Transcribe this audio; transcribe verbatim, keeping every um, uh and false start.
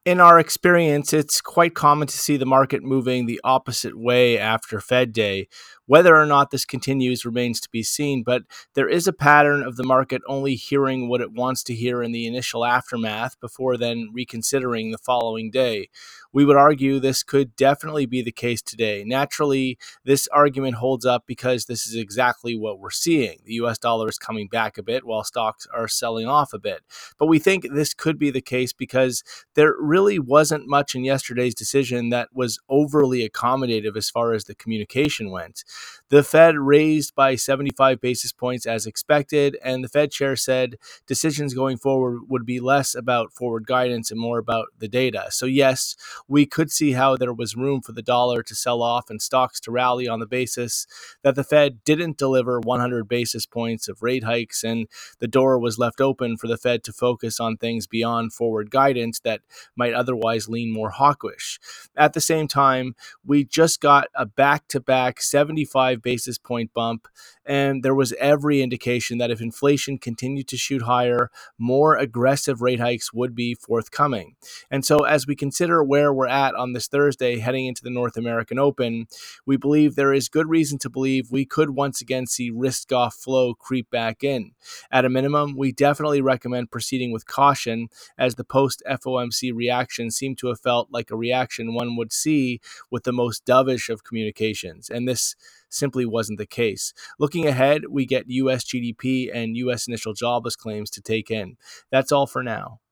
In our experience, it's quite common to see the market moving the opposite way after Fed Day. Whether or not this continues remains to be seen, but there is a pattern of the market only hearing what it wants to hear in the initial aftermath before then reconsidering the following day. We would argue this could definitely be the case today. Naturally, this argument holds up because this is exactly what we're seeing. The U S dollar is coming back a bit while stocks are selling off a bit. But we think this could be the case because there really wasn't much in yesterday's decision that was overly accommodative as far as the communication went. The Fed raised by seventy-five basis points as expected, and the Fed chair said decisions going forward would be less about forward guidance and more about the data. So, yes, we could see how there was room for the dollar to sell off and stocks to rally on the basis that the Fed didn't deliver one hundred basis points of rate hikes, and the door was left open for the Fed to focus on things beyond forward guidance that might otherwise lean more hawkish. At the same time, we just got a back-to-back seventy-five basis point bump, and there was every indication that if inflation continued to shoot higher, more aggressive rate hikes would be forthcoming. And so as we consider where we're at on this Thursday heading into the North American Open, we believe there is good reason to believe we could once again see risk-off flow creep back in. At a minimum, we definitely recommend proceeding with caution, as the post-F O M C reaction seemed to have felt like a reaction one would see with the most dovish of communications, and this simply wasn't the case. Looking ahead, we get U S G D P and U S initial jobless claims to take in. That's all for now.